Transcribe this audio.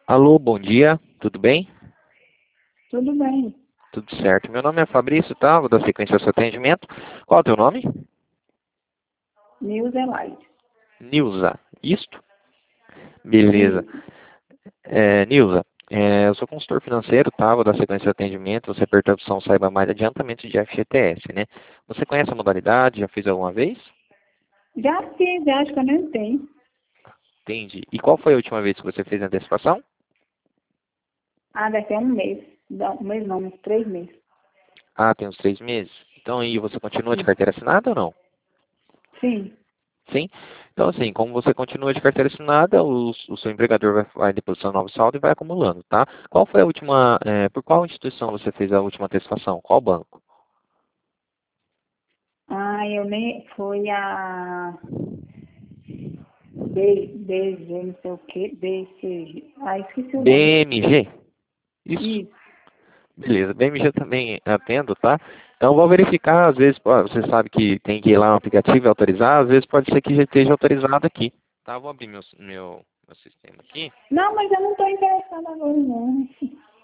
Alô, bom dia, tudo bem? Tudo bem. Tudo certo. Meu nome é Fabrício, tá? Vou dar sequência ao seu atendimento. Qual é o teu nome? News é light. Nilza. Isto? Beleza. Isso. Nilza, eu sou consultor financeiro, tá? Vou dar sequência ao atendimento. Você apertou a opção Saiba Mais Adiantamento de FGTS, né? Você conhece a modalidade? Já fez alguma vez? Já fiz, acho que eu nem tenho. Entendi. E qual foi a última vez que você fez a antecipação? Ah, deve ter um mês. Não, um mês não, uns 3 meses. Ah, tem uns 3 meses. Então, e você continua de Sim. carteira assinada ou não? Sim. Sim. Então, assim, como você continua de carteira assinada, o seu empregador vai depositar um novo saldo e vai acumulando, tá? Qual foi a última, por qual instituição você fez a última antecipação? Qual banco? Ah, eu nem. Foi a. BG, não sei o quê. BCG. Ah, esqueci o nome. BMG? Isso. Isso. Beleza. BMG também atendo, tá? Então, vou verificar, às vezes, você sabe que tem que ir lá no aplicativo e autorizar, às vezes pode ser que já esteja autorizado aqui. Tá, vou abrir meu sistema aqui. Não, mas eu não estou interessada agora, não.